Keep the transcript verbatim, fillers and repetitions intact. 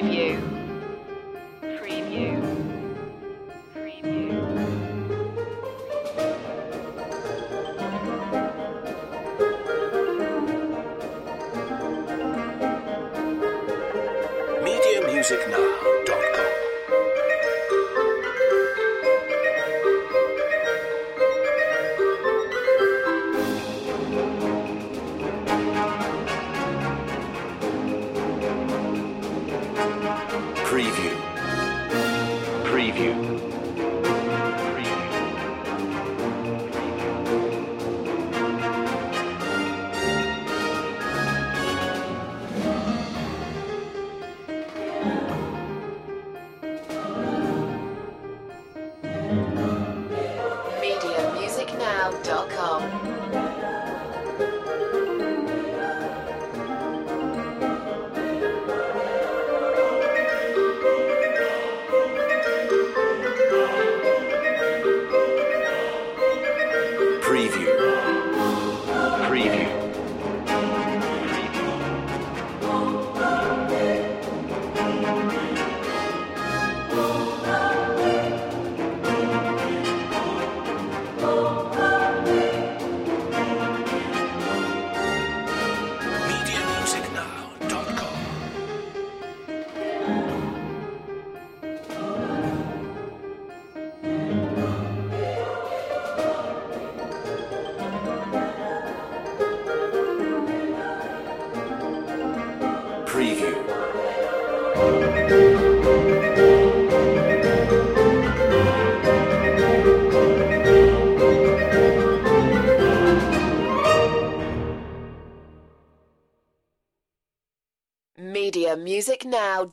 Preview. Preview. Preview. media music now dot com Preview. Preview. media music now dot com. Preview. Preview. media music now dot com Preview. media music now